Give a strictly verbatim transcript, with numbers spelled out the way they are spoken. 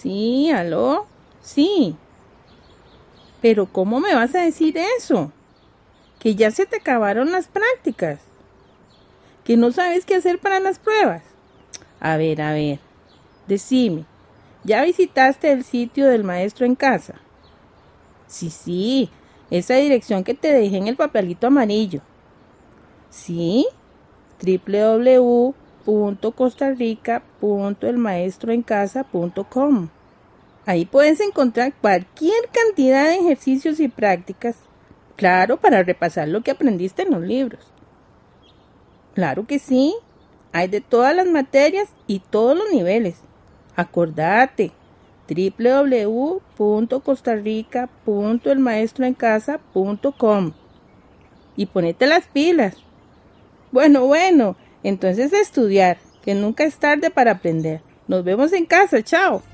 Sí, aló, sí. Pero ¿cómo me vas a decir eso? Que ya se te acabaron las prácticas. Que no sabes qué hacer para las pruebas. A ver, a ver, decime, ¿ya visitaste el sitio del maestro en casa? Sí, sí, esa dirección que te dejé en el papelito amarillo. ¿Sí? doble u doble u doble u punto costarrica punto el maestro en casa punto com. Ahí puedes encontrar cualquier cantidad de ejercicios y prácticas, claro, para repasar lo que aprendiste en los libros. Claro que sí, hay de todas las materias y todos los niveles. Acordate, doble u doble u doble u punto costarrica punto el maestro en casa punto com. Y ponete las pilas. Bueno, bueno, entonces a estudiar, que nunca es tarde para aprender. Nos vemos en casa, chao.